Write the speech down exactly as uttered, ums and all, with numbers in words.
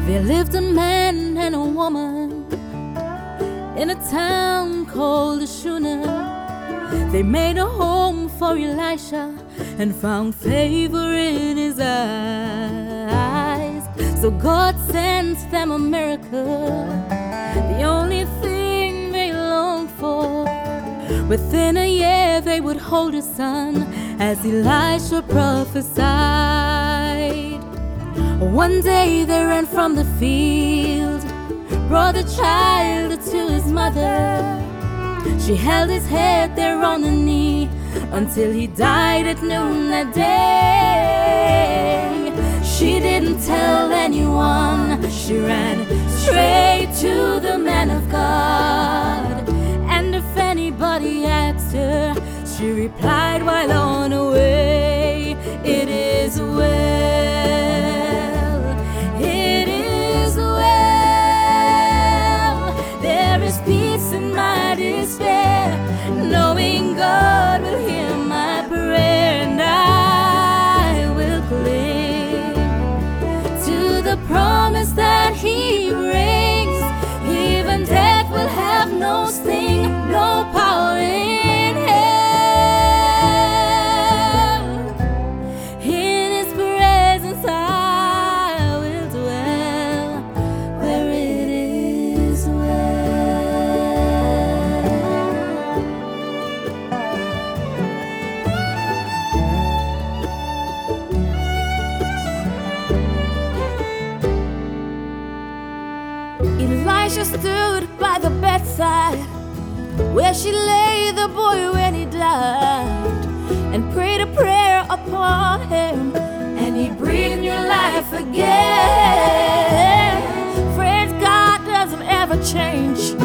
There lived a man and a woman in a town called Shunem. They made a home for Elisha and found favor in his eyes. So God sent them a miracle, the only thing they longed for. Within a year they would hold a son, as Elisha prophesied. One day they ran from the field, brought the child to his mother. She held his head there on the knee until he died at noon that day. She didn't tell anyone, she ran straight to the man of God. And if anybody asked her, she replied while on her way, "It is well, it is well. There is peace in my despair, knowing God will hear my prayer, and I will cling to the promise that He brings. Even death will have no sting, no power in hell. In His presence I will dwell, where it is Elisha stood by the bedside where she lay the boy when he died, and prayed a prayer upon him, and He breathed new life again. Friends, God doesn't ever change.